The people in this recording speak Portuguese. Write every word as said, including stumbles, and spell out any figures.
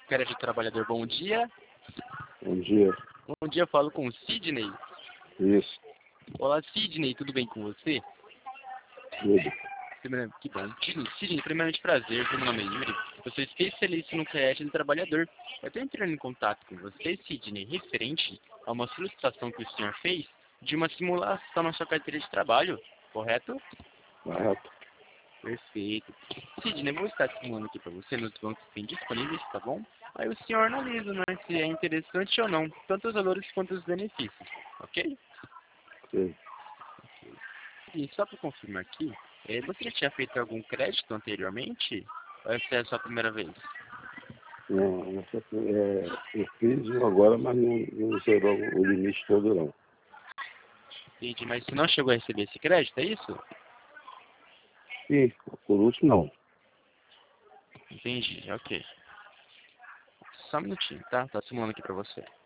Crédito Trabalhador, bom dia. Bom dia. Bom dia, eu falo com o Sidney. Isso, Olá, Sidney, tudo bem com você? tudo. Primeiro- Que bom. Sidney, primeiramente prazer, meu nome é Yuri. Eu sou especialista no crédito do trabalhador. Eu estou entrando em contato com você, Sidney, referente a uma solicitação que o senhor fez de uma simulação na sua carteira de trabalho, correto? Correto. Perfeito. Sidney, eu vou estar simulando aqui para você nos bancos que tem disponíveis, tá bom? Aí o senhor analisa, né, se é interessante ou não, tanto os valores quanto os benefícios, ok? Sim. E só para confirmar aqui, eh, você já tinha feito algum crédito anteriormente? Ou essa é a sua primeira vez? Não, essa, é, eu fiz um agora, mas não, não zerou o limite todo, não. Entendi, mas você não chegou a receber esse crédito, é isso? E, por último, não. Entendi, ok. Só um minutinho, tá? Tá simulando aqui para você.